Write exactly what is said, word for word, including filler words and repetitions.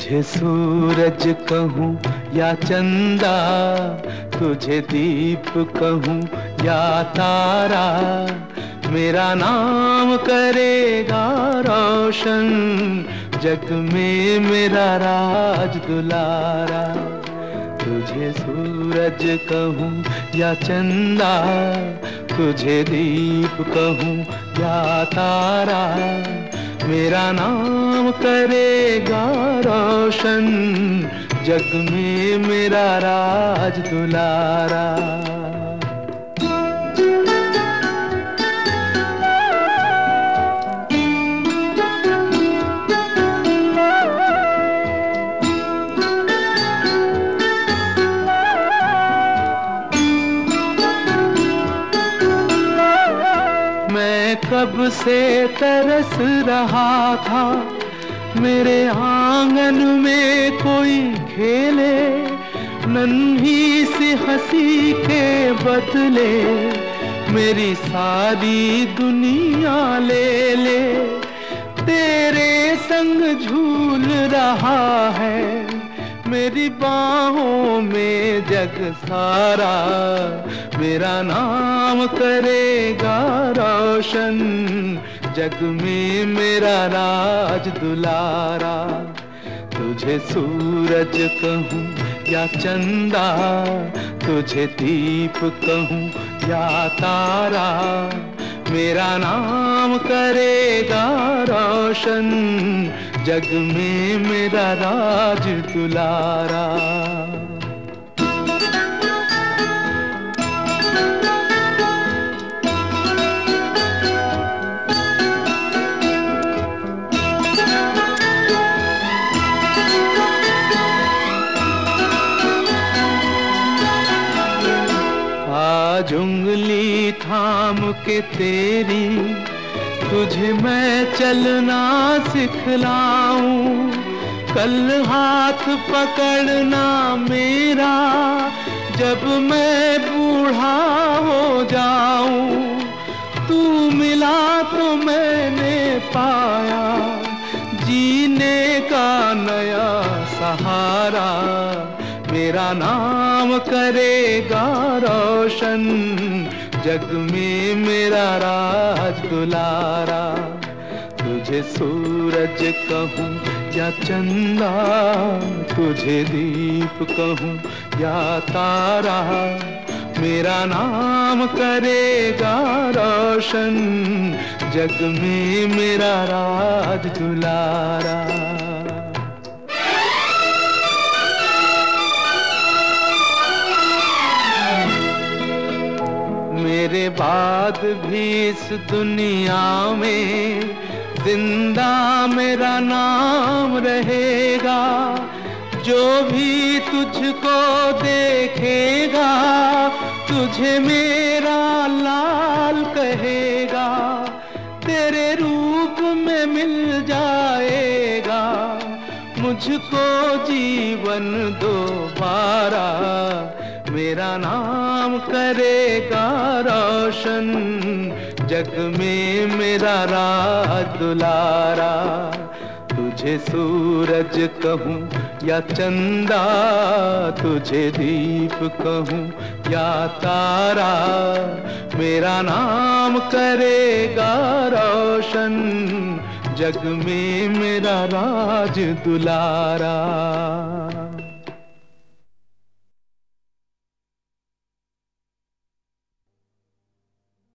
तुझे सूरज कहूँ या चंदा, तुझे दीप कहूँ या तारा, मेरा नाम करेगा रोशन, जग में मेरा राज दुलारा। तुझे सूरज कहूँ या चंदा, तुझे दीप कहूँ या तारा, मेरा नाम करेगा रोशन, जग में मेरा राज दुलारा। मैं कब से तरस रहा था, मेरे आंगन में कोई खेले, नन्ही सी हंसी के बदले मेरी सारी दुनिया ले ले। तेरे संग झूल रहा है मेरी बाहों में जग सारा, मेरा नाम करेगा रोशन, जग में मेरा राज दुलारा। तुझे सूरज कहूँ या चंदा, तुझे दीप कहूँ या तारा, मेरा नाम करेगा रोशन, जग में मेरा राज दुलारा। आज उंगली थाम के तेरी, तुझे मैं चलना सिखलाऊं, कल हाथ पकड़ना मेरा जब मैं बूढ़ा हो जाऊं। तू मिला तो मैंने पाया जीने का नया सहारा, मेरा नाम करेगा रोशन, जग में मेरा राज दुलारा। तुझे सूरज कहूँ या चंदा, तुझे दीप कहूँ या तारा, मेरा नाम करेगा रोशन, जग में मेरा राज दुलारा। मेरे बाद भी इस दुनिया में जिंदा मेरा नाम रहेगा, जो भी तुझको देखेगा तुझे मेरा लाल कहेगा, तेरे रूप में मिल जाएगा मुझको जीवन दोबारा, मेरा नाम करेगा रोशन, जग में मेरा राज दुलारा। तुझे सूरज कहूँ या चंदा, तुझे दीप कहूँ या तारा, मेरा नाम करेगा रोशन, जग में मेरा राज दुलारा।